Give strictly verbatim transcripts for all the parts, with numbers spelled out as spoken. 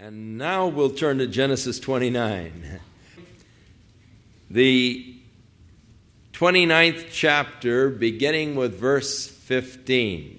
And now we'll turn to Genesis twenty-nine. The twenty-ninth chapter, beginning with verse fifteen.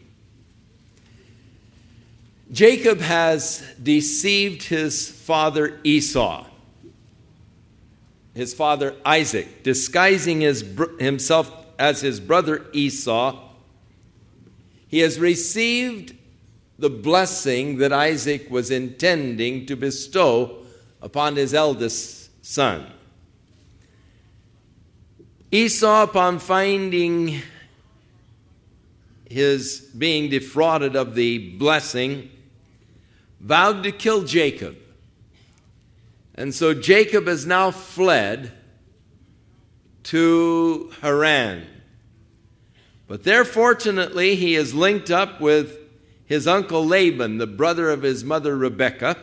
Jacob has deceived his father Esau, his father Isaac, disguising his, himself as his brother Esau. He has received the blessing that Isaac was intending to bestow upon his eldest son. Esau, upon finding his being defrauded of the blessing, vowed to kill Jacob. And so Jacob has now fled to Haran. But there, fortunately, he is linked up with his uncle Laban, the brother of his mother Rebekah.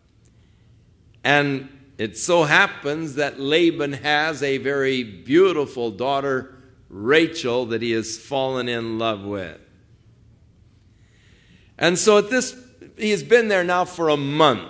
And it so happens that Laban has a very beautiful daughter, Rachel, that he has fallen in love with. And so at this, he has been there now for a month.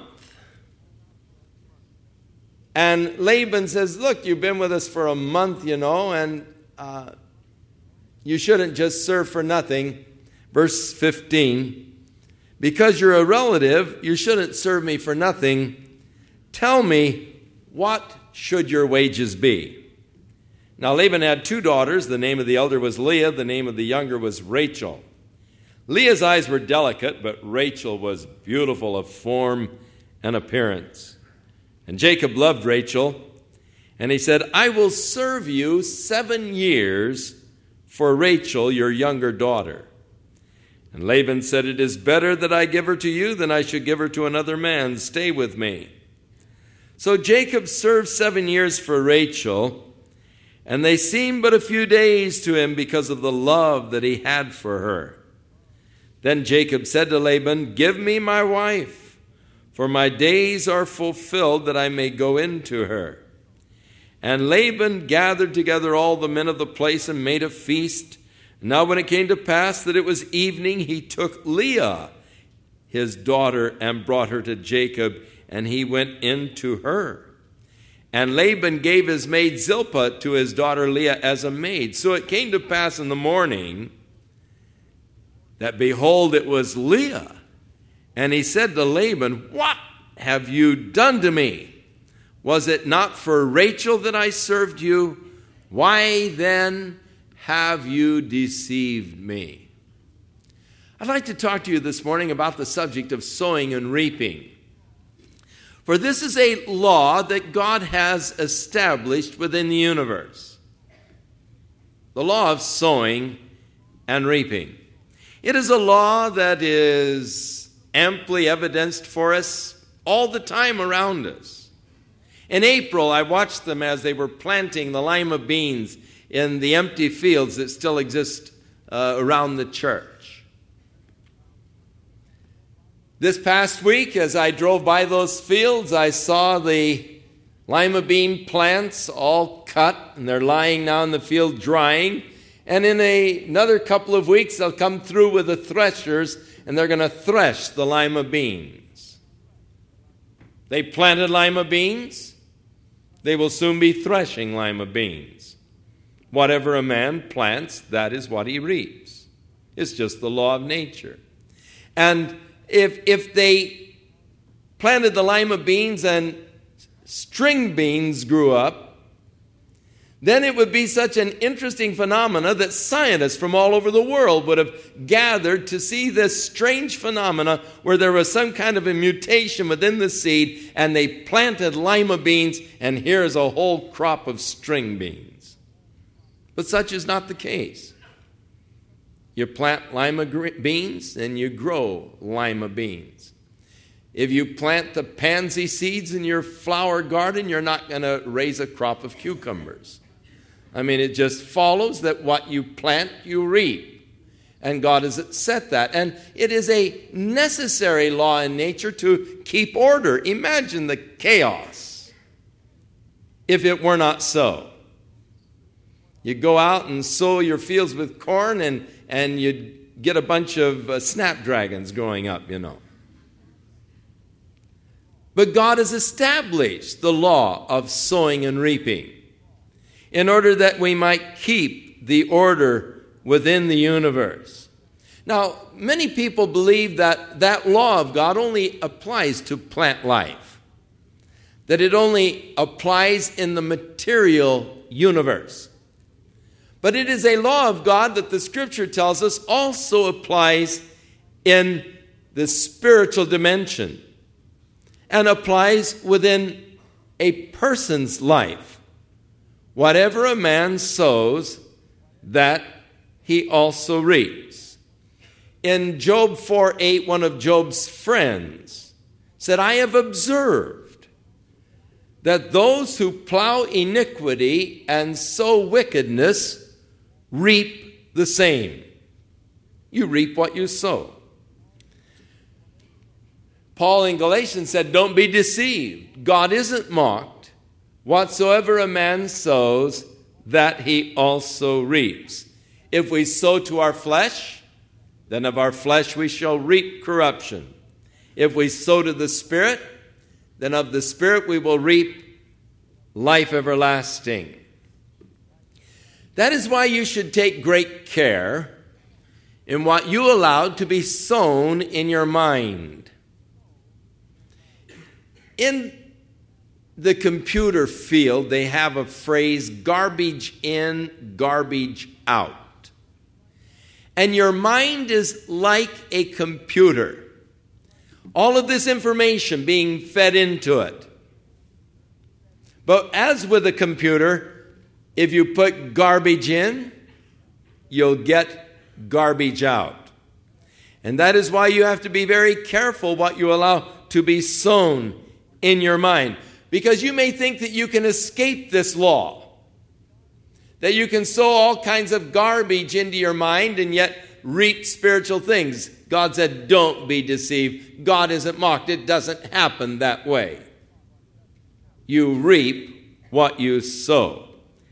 And Laban says, look, you've been with us for a month, you know, and uh, you shouldn't just serve for nothing. Verse fifteen, because you're a relative, you shouldn't serve me for nothing. Tell me, what should your wages be? Now Laban had two daughters. The name of the elder was Leah. The name of the younger was Rachel. Leah's eyes were delicate, but Rachel was beautiful of form and appearance. And Jacob loved Rachel, and he said, I will serve you seven years for Rachel, your younger daughter. And Laban said, it is better that I give her to you than I should give her to another man. Stay with me. So Jacob served seven years for Rachel, and they seemed but a few days to him because of the love that he had for her. Then Jacob said to Laban, give me my wife, for my days are fulfilled that I may go into her. And Laban gathered together all the men of the place and made a feast. Now when it came to pass that it was evening, he took Leah, his daughter, and brought her to Jacob, and he went in to her. And Laban gave his maid Zilpah to his daughter Leah as a maid. So it came to pass in the morning that, behold, it was Leah. And he said to Laban, what have you done to me? Was it not for Rachel that I served you? Why then have you deceived me? I'd like to talk to you this morning about the subject of sowing and reaping. For this is a law that God has established within the universe. The law of sowing and reaping. It is a law that is amply evidenced for us all the time around us. In April, I watched them as they were planting the lima beans in the empty fields that still exist uh, around the church. This past week, as I drove by those fields, I saw the lima bean plants all cut, and they're lying now in the field drying. And in a, another couple of weeks, they'll come through with the threshers, and they're going to thresh the lima beans. They planted lima beans. They will soon be threshing lima beans. Whatever a man plants, that is what he reaps. It's just the law of nature. And if if they planted the lima beans and string beans grew up, then it would be such an interesting phenomena that scientists from all over the world would have gathered to see this strange phenomena where there was some kind of a mutation within the seed, and they planted lima beans, and here's a whole crop of string beans. But such is not the case. You plant lima beans, and you grow lima beans. If you plant the pansy seeds in your flower garden, you're not going to raise a crop of cucumbers. I mean, it just follows that what you plant, you reap. And God has set that. And it is a necessary law in nature to keep order. Imagine the chaos if it were not so. You go out and sow your fields with corn, and, and you get a bunch of uh, snapdragons growing up, you know. But God has established the law of sowing and reaping in order that we might keep the order within the universe. Now, many people believe that that law of God only applies to plant life, that it only applies in the material universe. But it is a law of God that the Scripture tells us also applies in the spiritual dimension and applies within a person's life. Whatever a man sows, that he also reaps. In Job four eight, one of Job's friends said, I have observed that those who plow iniquity and sow wickedness reap the same. You reap what you sow. Paul in Galatians said, don't be deceived. God isn't mocked. Whatsoever a man sows, that he also reaps. If we sow to our flesh, then of our flesh we shall reap corruption. If we sow to the Spirit, then of the Spirit we will reap life everlasting. That is why you should take great care in what you allow to be sown in your mind. In the computer field, they have a phrase, garbage in, garbage out. And your mind is like a computer. All of this information being fed into it. But as with a computer, if you put garbage in, you'll get garbage out. And that is why you have to be very careful what you allow to be sown in your mind. Because you may think that you can escape this law, that you can sow all kinds of garbage into your mind and yet reap spiritual things. God said, don't be deceived. God isn't mocked. It doesn't happen that way. You reap what you sow.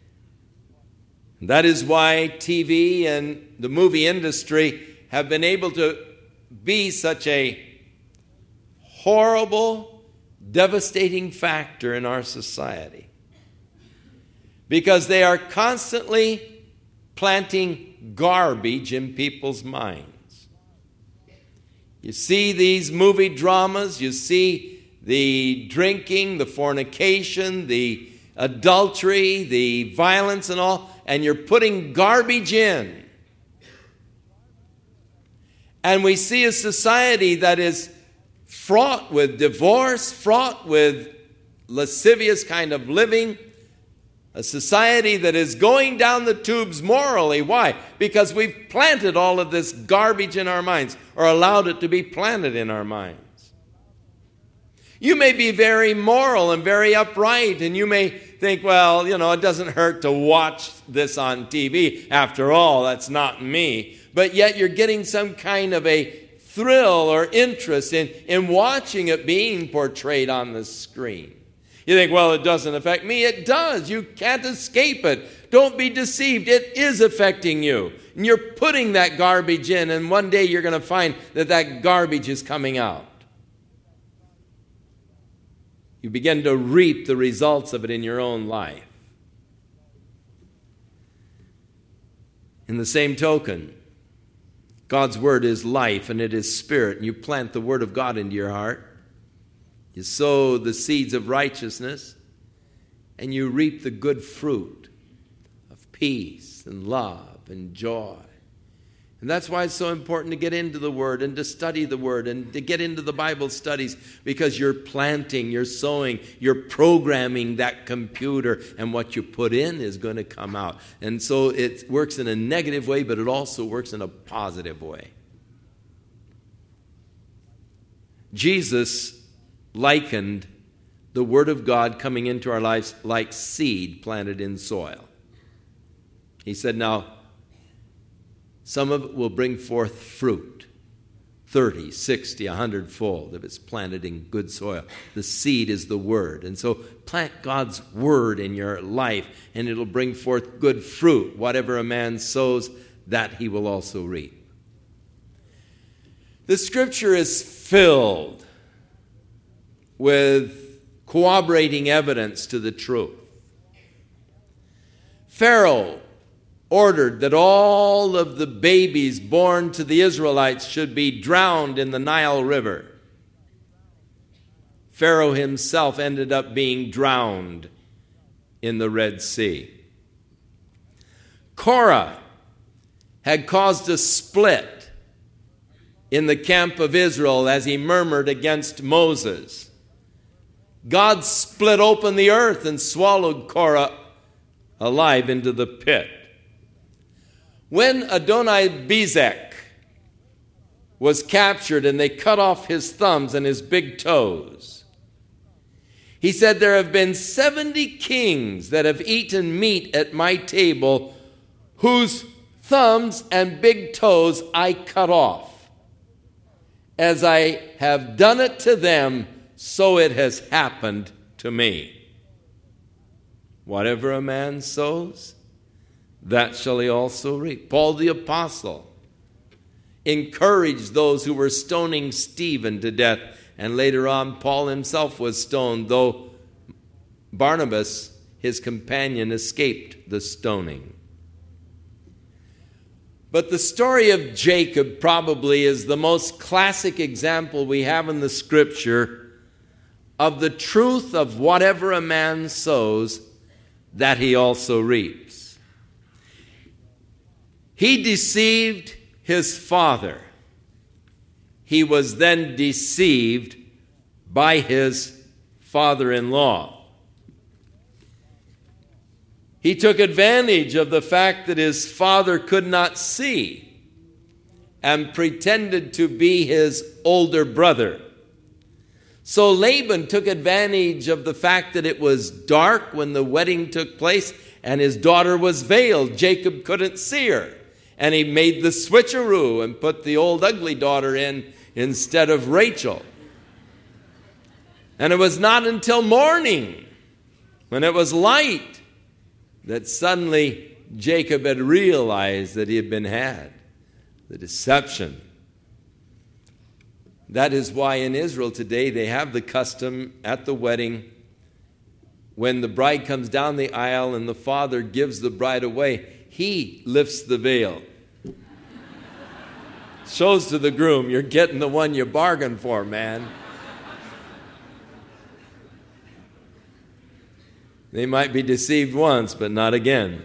That is why T V and the movie industry have been able to be such a horrible, devastating factor in our society, because they are constantly planting garbage in people's minds. You see these movie dramas, you see the drinking, the fornication, the adultery, the violence and all, and you're putting garbage in. And we see a society that is fraught with divorce, fraught with lascivious kind of living, a society that is going down the tubes morally. Why? Because we've planted all of this garbage in our minds, or allowed it to be planted in our minds. You may be very moral and very upright, and you may think, well, you know, it doesn't hurt to watch this on T V. After all, that's not me. But yet you're getting some kind of a thrill or interest in, in watching it being portrayed on the screen. You think, well, it doesn't affect me. It does. You can't escape it. Don't be deceived. It is affecting you. And you're putting that garbage in, and one day you're going to find that that garbage is coming out. You begin to reap the results of it in your own life. In the same token, God's word is life and it is spirit. And you plant the word of God into your heart. You sow the seeds of righteousness and you reap the good fruit of peace and love and joy. And that's why it's so important to get into the Word and to study the Word and to get into the Bible studies, because you're planting, you're sowing, you're programming that computer, and what you put in is going to come out. And so it works in a negative way, but it also works in a positive way. Jesus likened the Word of God coming into our lives like seed planted in soil. He said, now, some of it will bring forth fruit, thirty, sixty, a hundred-fold if it's planted in good soil. The seed is the Word. And so plant God's Word in your life, and it'll bring forth good fruit. Whatever a man sows, that he will also reap. The Scripture is filled with corroborating evidence to the truth. Pharaoh ordered that all of the babies born to the Israelites should be drowned in the Nile River. Pharaoh himself ended up being drowned in the Red Sea. Korah had caused a split in the camp of Israel as he murmured against Moses. God split open the earth and swallowed Korah alive into the pit. When Adoni-Bezek was captured and they cut off his thumbs and his big toes, he said, there have been seventy kings that have eaten meat at my table whose thumbs and big toes I cut off. As I have done it to them, so it has happened to me. Whatever a man sows, that shall he also reap. Paul the Apostle encouraged those who were stoning Stephen to death. And later on, Paul himself was stoned, though Barnabas, his companion, escaped the stoning. But the story of Jacob probably is the most classic example we have in the Scripture of the truth of whatever a man sows, that he also reaps. He deceived his father. He was then deceived by his father-in-law. He took advantage of the fact that his father could not see and pretended to be his older brother. So Laban took advantage of the fact that it was dark when the wedding took place and his daughter was veiled. Jacob couldn't see her. And he made the switcheroo and put the old ugly daughter in instead of Rachel. And it was not until morning, when it was light, that suddenly Jacob had realized that he had been had. The deception. That is why in Israel today they have the custom at the wedding, when the bride comes down the aisle and the father gives the bride away, he lifts the veil. Shows to the groom, you're getting the one you bargained for, man. They might be deceived once, but not again.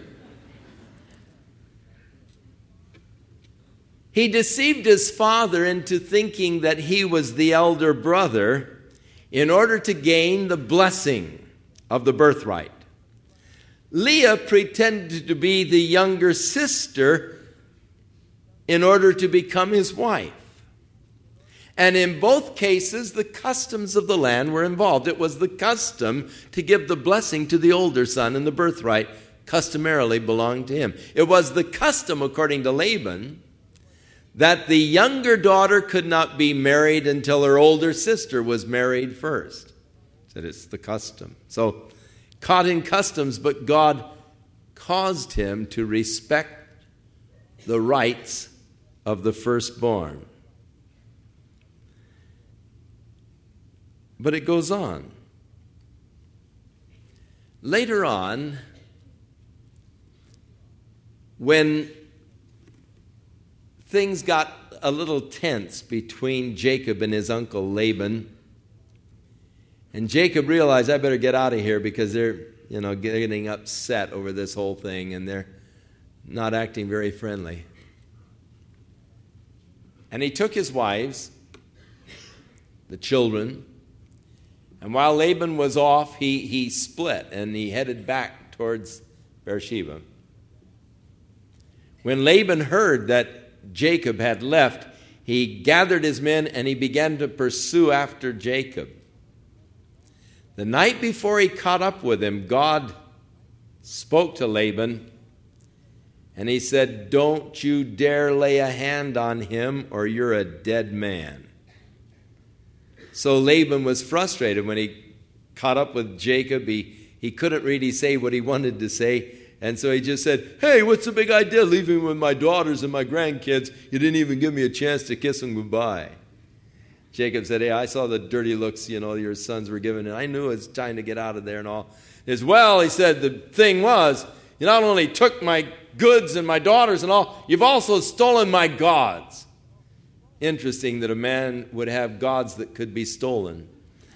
He deceived his father into thinking that he was the elder brother in order to gain the blessing of the birthright. Leah pretended to be the younger sister in order to become his wife. And in both cases, the customs of the land were involved. It was the custom to give the blessing to the older son, and the birthright customarily belonged to him. It was the custom, according to Laban, that the younger daughter could not be married until her older sister was married first. That it's the custom. So, caught in customs, but God caused him to respect the rights of the firstborn. But it goes on. Later on, when things got a little tense between Jacob and his uncle Laban, and Jacob realized, I better get out of here because they're, you know, getting upset over this whole thing and they're not acting very friendly. And he took his wives, the children, and while Laban was off, he, he split and he headed back towards Beersheba. When Laban heard that Jacob had left, he gathered his men and he began to pursue after Jacob. The night before he caught up with him, God spoke to Laban and he said, don't you dare lay a hand on him or you're a dead man. So Laban was frustrated when he caught up with Jacob. He, he couldn't really say what he wanted to say. And so he just said, hey, what's the big idea leaving with my daughters and my grandkids? You didn't even give me a chance to kiss them goodbye. Jacob said, hey, I saw the dirty looks, you know, your sons were giving, and I knew it was time to get out of there and all. As well, he said, the thing was, you not only took my goods and my daughters and all, you've also stolen my gods. Interesting that a man would have gods that could be stolen.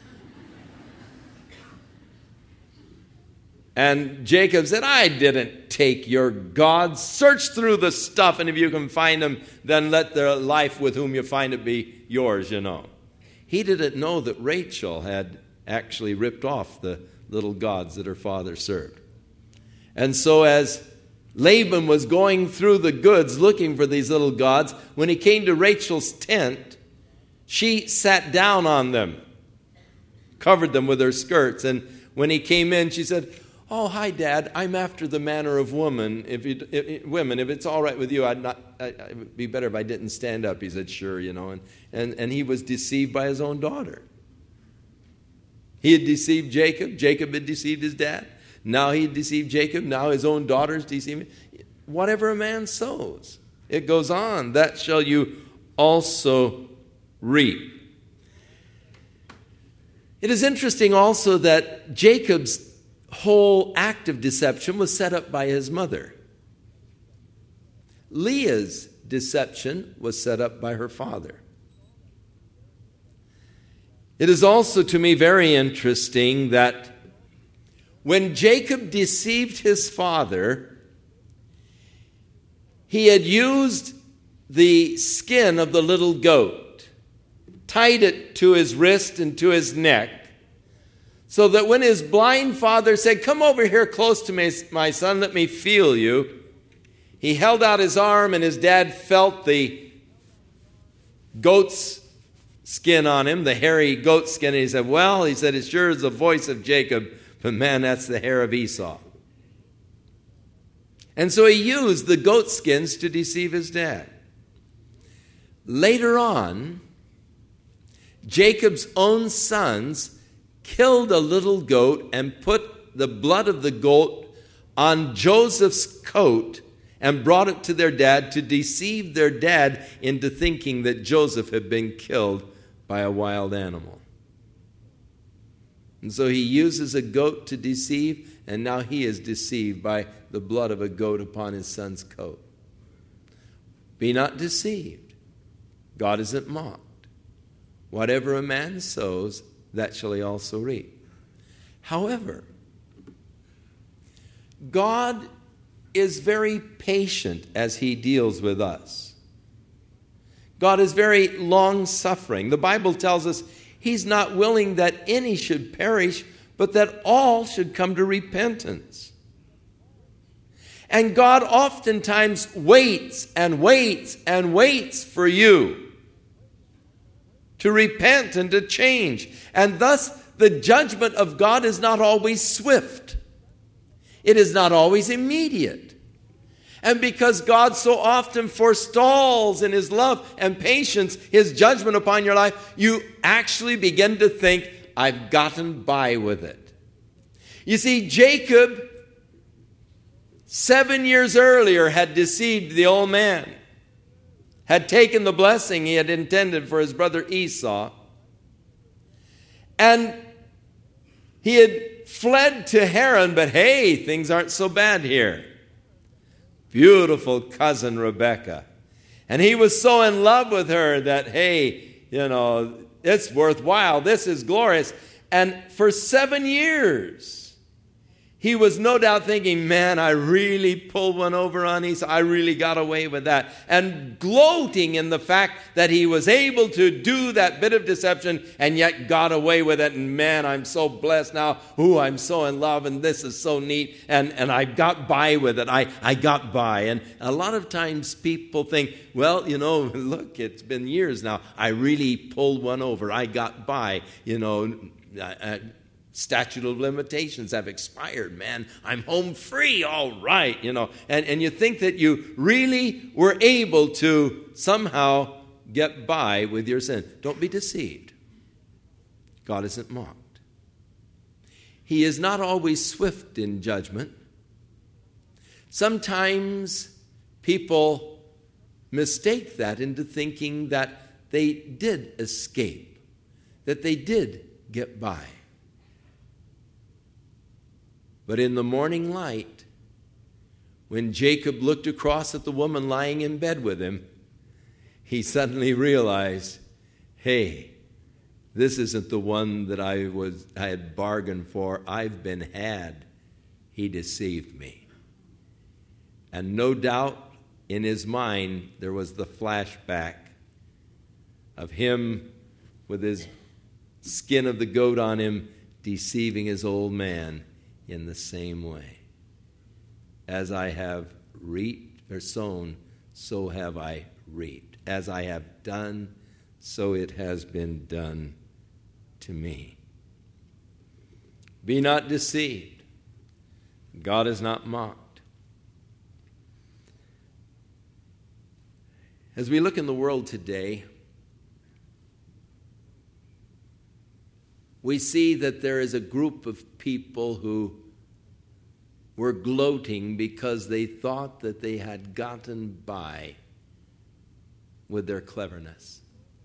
And Jacob said, I didn't take your gods. Search through the stuff, and if you can find them, then let the life with whom you find it be yours, you know. He didn't know that Rachel had actually ripped off the little gods that her father served. And so as Laban was going through the goods looking for these little gods, when he came to Rachel's tent, she sat down on them, covered them with her skirts. And when he came in, she said, oh, hi, Dad, I'm after the manner of woman. If you, if, women, if it's all right with you, I'd not, I, it would be better if I didn't stand up. He said, sure, you know. And, and, and he was deceived by his own daughter. He had deceived Jacob. Jacob had deceived his dad. Now he had deceived Jacob. Now his own daughters deceive him. Whatever a man sows, it goes on. That shall you also reap. It is interesting also that Jacob's whole act of deception was set up by his mother. Leah's deception was set up by her father. It is also to me very interesting that when Jacob deceived his father, he had used the skin of the little goat, tied it to his wrist and to his neck, so that when his blind father said, come over here close to me, my son, let me feel you, he held out his arm and his dad felt the goat's skin on him, the hairy goat skin, and he said, well, he said, it sure is the voice of Jacob, but man, that's the hair of Esau. And so he used the goat skins to deceive his dad. Later on, Jacob's own sons killed a little goat and put the blood of the goat on Joseph's coat and brought it to their dad to deceive their dad into thinking that Joseph had been killed by a wild animal. And so he uses a goat to deceive, and now he is deceived by the blood of a goat upon his son's coat. Be not deceived. God isn't mocked. Whatever a man sows, that shall he also reap. However, God is very patient as he deals with us. God is very long-suffering. The Bible tells us he's not willing that any should perish, but that all should come to repentance. And God oftentimes waits and waits and waits for you to repent and to change. And thus, the judgment of God is not always swift. It is not always immediate. And because God so often forestalls in his love and patience his judgment upon your life, you actually begin to think, I've gotten by with it. You see, Jacob, seven years earlier, had deceived the old man, had taken the blessing he had intended for his brother Esau, and he had fled to Haran, but hey, things aren't so bad here. Beautiful cousin Rebekah. And he was so in love with her that, hey, you know, it's worthwhile. This is glorious. And for seven years, he was no doubt thinking, man, I really pulled one over on Esau. I really got away with that. And gloating in the fact that he was able to do that bit of deception and yet got away with it. And man, I'm so blessed now. Ooh, I'm so in love and this is so neat. And, and I got by with it. I, I got by. And a lot of times people think, well, you know, look, it's been years now. I really pulled one over. I got by, you know, I, statute of limitations have expired, man. I'm home free, all right, you know. And, and you think that you really were able to somehow get by with your sin. Don't be deceived. God isn't mocked. He is not always swift in judgment. Sometimes people mistake that into thinking that they did escape, that they did get by. But in the morning light, when Jacob looked across at the woman lying in bed with him, he suddenly realized, hey, this isn't the one that I was I had bargained for. I've been had. He deceived me. And no doubt in his mind there was the flashback of him with his skin of the goat on him, deceiving his old man in the same way. As I have reaped or sown, so have I reaped. As I have done, so it has been done to me. Be not deceived. God is not mocked. As we look in the world today, we see that there is a group of people who were gloating because they thought that they had gotten by with their cleverness.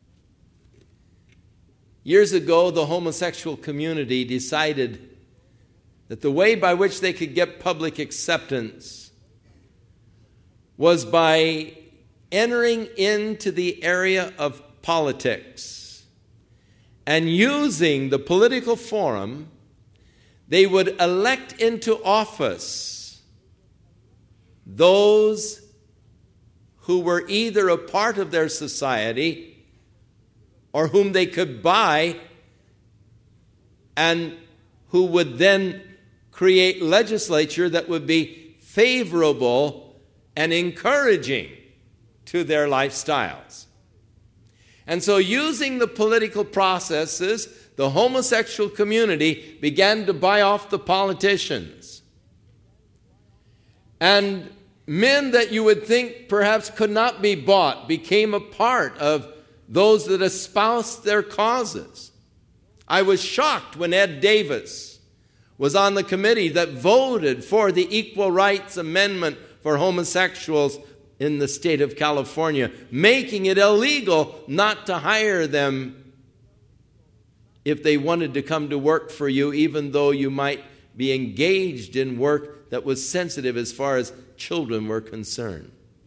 Years ago, the homosexual community decided that the way by which they could get public acceptance was by entering into the area of politics and using the political forum. They would elect into office those who were either a part of their society or whom they could buy, and who would then create legislature that would be favorable and encouraging to their lifestyles. And so, using the political processes, the homosexual community began to buy off the politicians. And men that you would think perhaps could not be bought became a part of those that espoused their causes. I was shocked when Ed Davis was on the committee that voted for the Equal Rights Amendment for homosexuals in the state of California, making it illegal not to hire them if they wanted to come to work for you, even though you might be engaged in work that was sensitive as far as children were concerned.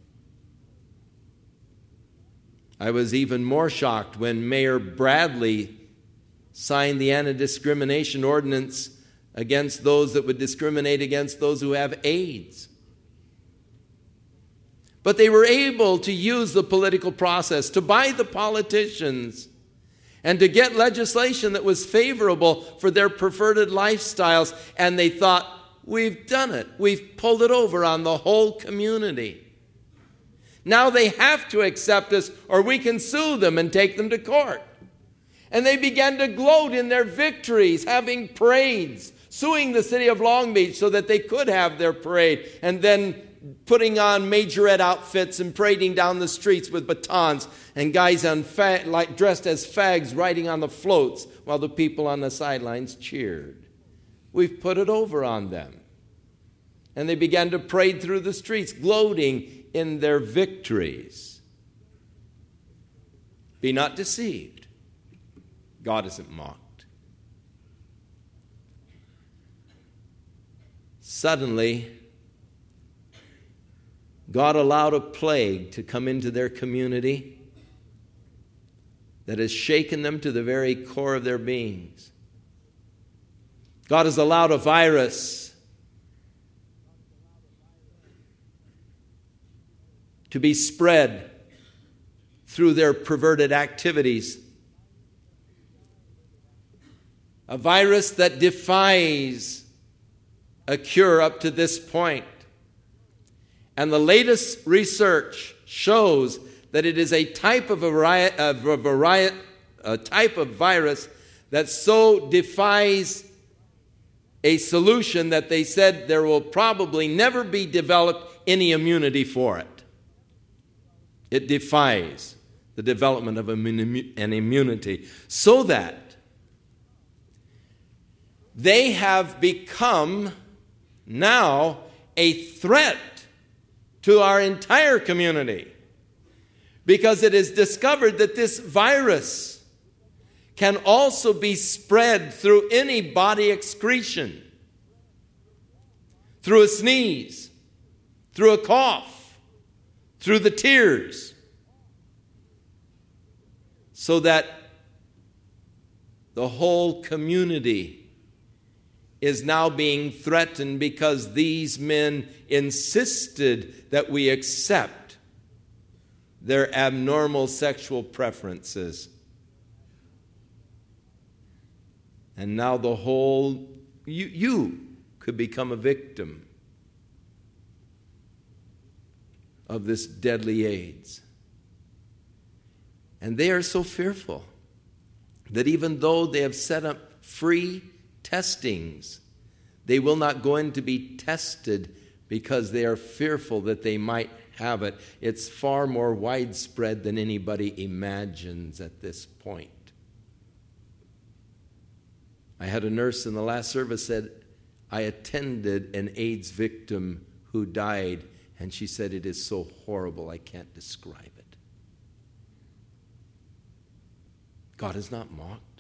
I was even more shocked when Mayor Bradley signed the anti-discrimination ordinance against those that would discriminate against those who have AIDS. But they were able to use the political process to buy the politicians and to get legislation that was favorable for their perverted lifestyles. And they thought, we've done it. We've pulled it over on the whole community. Now they have to accept us, or we can sue them and take them to court. And they began to gloat in their victories, having parades, suing the city of Long Beach so that they could have their parade, and then putting on majorette outfits and parading down the streets with batons, and guys on fa- like dressed as fags riding on the floats while the people on the sidelines cheered. We've put it over on them. And they began to parade through the streets, gloating in their victories. Be not deceived. God isn't mocked. Suddenly, God allowed a plague to come into their community that has shaken them to the very core of their beings. God has allowed a virus to be spread through their perverted activities. A virus that defies a cure up to this point. And the latest research shows that it is a type of a, a, variety, a type of virus that so defies a solution that they said there will probably never be developed any immunity for it. It defies the development of an immunity, so that they have become now a threat to our entire community. because it is discovered that this virus can also be spread through any body excretion, through a sneeze, through a cough, through the tears, so that the whole community is now being threatened because these men insisted that we accept their abnormal sexual preferences. And now the whole, you, you could become a victim of this deadly AIDS. And they are so fearful that even though they have set up free testings, they will not go in to be tested because they are fearful that they might have it. It's far more widespread than anybody imagines at this point. I had a nurse in the last service said, I attended an AIDS victim who died, and she said, it is so horrible, I can't describe it. God is not mocked.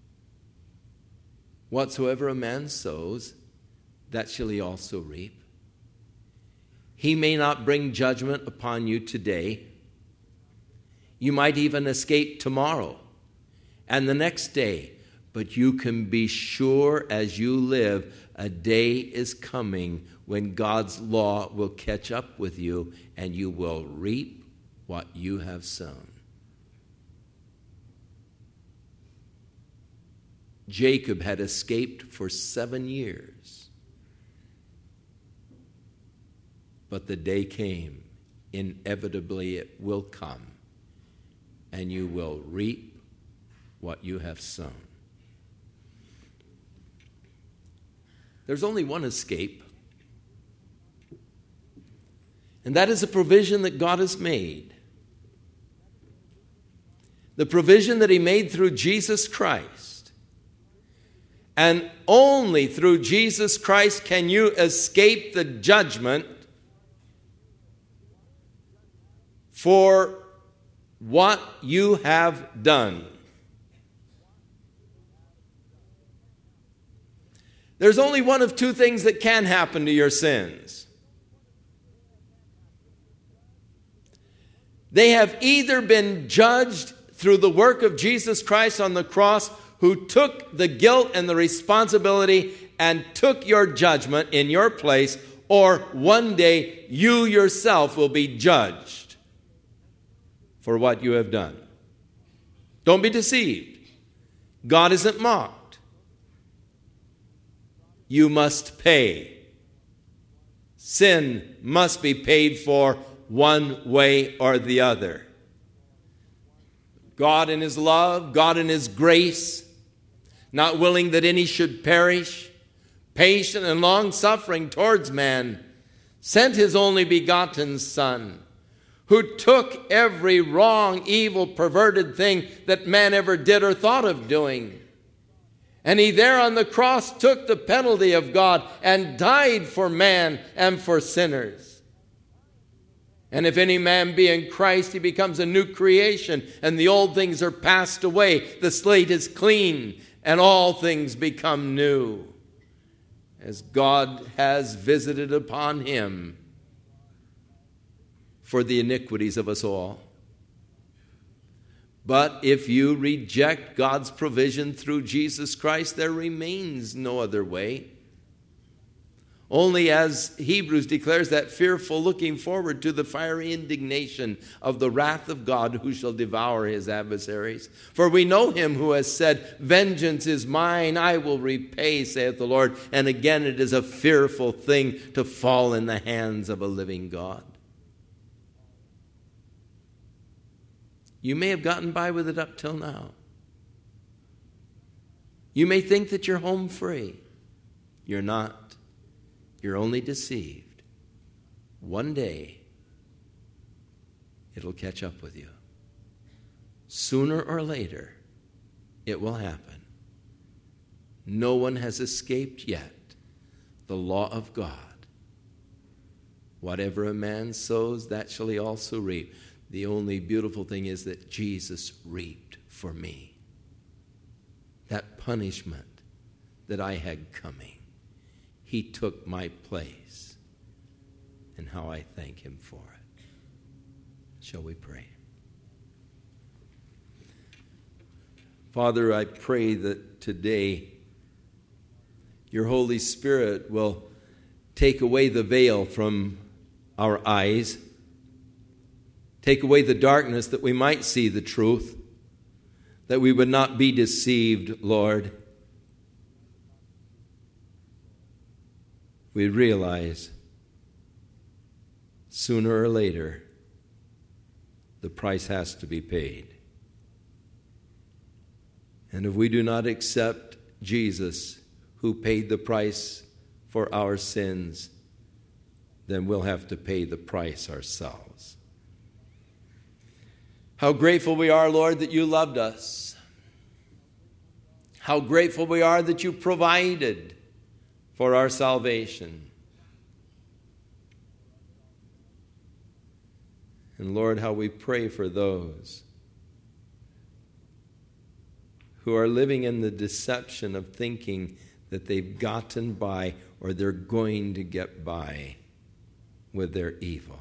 Whatsoever a man sows, that shall he also reap. He may not bring judgment upon you today. You might even escape tomorrow and the next day. But you can be sure as you live, a day is coming when God's law will catch up with you and you will reap what you have sown. Jacob had escaped for seven years. But the day came, inevitably it will come, and you will reap what you have sown. There's only one escape, and that is a provision that God has made. The provision that he made through Jesus Christ. And only through Jesus Christ can you escape the judgment for what you have done. There's only one of two things that can happen to your sins. They have either been judged through the work of Jesus Christ on the cross, who took the guilt and the responsibility and took your judgment in your place, or one day you yourself will be judged for what you have done. Don't be deceived. God isn't mocked. You must pay. Sin must be paid for one way or the other. God in his love, God in his grace, not willing that any should perish, patient and long-suffering towards man, sent his only begotten Son, who took every wrong, evil, perverted thing that man ever did or thought of doing. And he there on the cross took the penalty of God and died for man and for sinners. And if any man be in Christ, he becomes a new creation, and the old things are passed away. The slate is clean, and all things become new, as God has visited upon him for the iniquities of us all. But if you reject God's provision through Jesus Christ, there remains no other way. Only, as Hebrews declares, that fearful looking forward to the fiery indignation of the wrath of God, who shall devour his adversaries. For we know him who has said, vengeance is mine, I will repay, saith the Lord. And again, it is a fearful thing to fall in the hands of a living God. You may have gotten by with it up till now. You may think that you're home free. You're not. You're only deceived. One day, it'll catch up with you. Sooner or later, it will happen. No one has escaped yet the law of God. Whatever a man sows, that shall he also reap. The only beautiful thing is that Jesus reaped for me that punishment that I had coming. He took my place, and how I thank him for it. Shall we pray? Father, I pray that today your Holy Spirit will take away the veil from our eyes, take away the darkness that we might see the truth, that we would not be deceived, Lord. We realize sooner or later the price has to be paid. And if we do not accept Jesus, who paid the price for our sins, then we'll have to pay the price ourselves. How grateful we are, Lord, that you loved us. How grateful we are that you provided for our salvation. And Lord, how we pray for those who are living in the deception of thinking that they've gotten by or they're going to get by with their evil.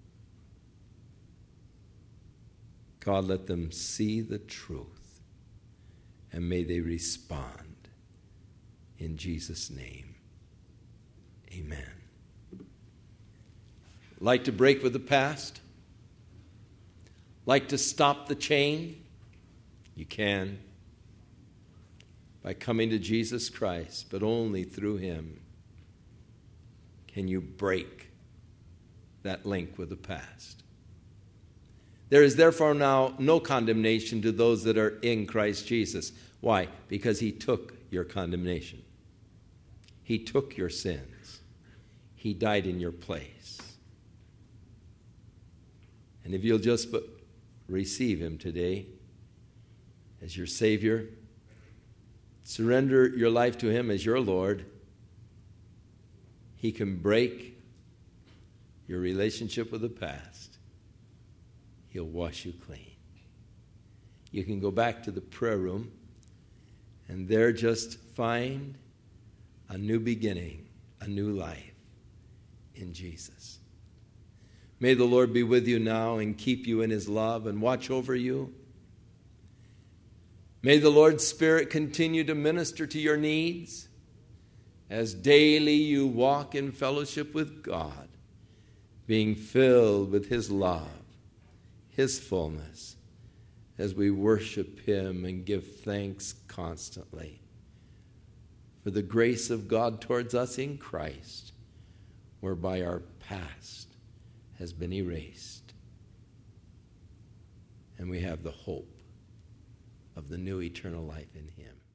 God, let them see the truth, and may they respond. In Jesus' name, amen. Like to break with the past? Like to stop the chain? You can. By coming to Jesus Christ, but only through him can you break that link with the past. There is therefore now no condemnation to those that are in Christ Jesus. Why? Because he took your condemnation. He took your sins. He died in your place. And if you'll just but receive him today as your Savior, surrender your life to him as your Lord, he can break your relationship with the past. He'll wash you clean. You can go back to the prayer room and there just find a new beginning, a new life in Jesus. May the Lord be with you now and keep you in his love and watch over you. May the Lord's Spirit continue to minister to your needs as daily you walk in fellowship with God, being filled with his love, his fullness, as we worship him and give thanks constantly for the grace of God towards us in Christ, whereby our past has been erased, and we have the hope of the new eternal life in him.